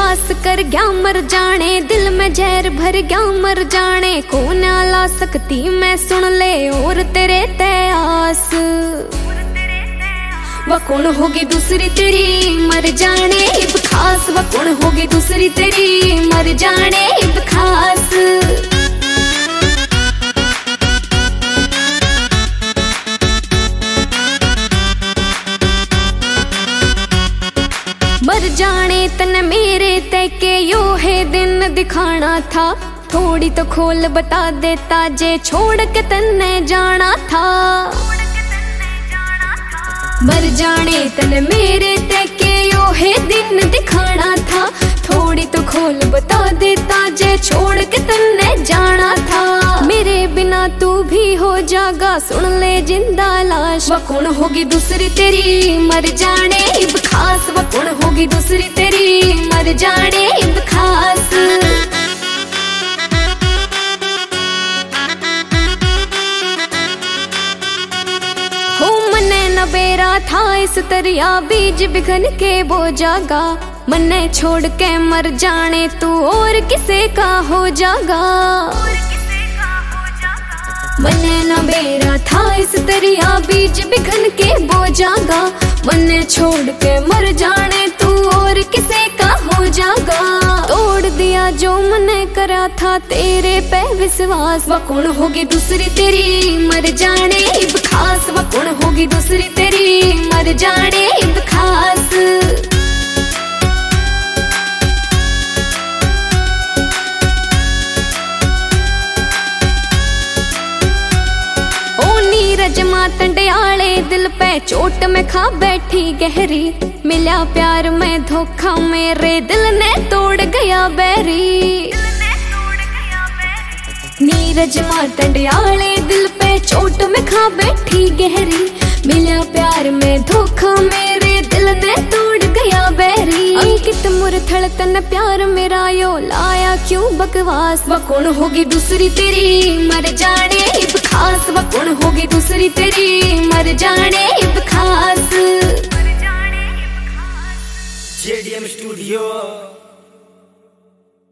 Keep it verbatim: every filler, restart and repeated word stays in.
विश्वास कर गया मर जाने, दिल में जहर भर गया मर जाने। को ना ला सकती मैं सुन ले और तेरे तयास, वह कौन होगी दूसरी तेरी मर जाने इब खास, वह कौन होगी दूसरी तेरी मर जाने इब खास। मर जाने तन मेरे तय के यो है दिन दिखाना था, थोड़ी तो खोल बता देता जे छोड़ के तन्ने जाना था। मर जाने तन मेरे तय के यो है दिन दिखाना था, थोड़ी तो खोल बता देता जे छोड़ के तन्ने जाना था। मेरे बिना तू भी हो जागा सुन ले जिंदा लाश, वह कौन होगी दूसरी तेरी मर जाने इब खास, वह कौन होगी दूसरी तेरी मर जाने इब खास। बेरा था इस दरिया बीज बिखन के बो जागा, मन्ने छोड़ के मर जाने तू और किसे का हो जागा। मन्ने न बेरा था इस दरिया बीज बिखन के बो जागा, मन्ने छोड़ के मर जाने तू और किसे का हो जागा। तोड़ दिया जो मन्ने करा था तेरे पे विश्वास, वह कौन होगी दूसरी तेरी मर जाने इब खास, वह कौन होगी दूसरी तेरी मर जाने इब खास। नीरजमा तंडियाले दिल पे चोट में खा बैठी गहरी, मिला प्यार में धोखा मेरे दिल ने तोड़ गया बैरी। नीरजमा तंडियाले दिल पे चोट में खा बैठी गहरी, मिला प्यार में धोखा मेरे दिल ने तोड़ गया बैरी। अंकित मुरथल तन प्यार मेरा यो लाया क्यों बकवास, वह कौन होगी दूसरी तेरी मर जाने इब खास, वह कौन होगी दूसरी तेरी मर जाने इब खास। JDM studio.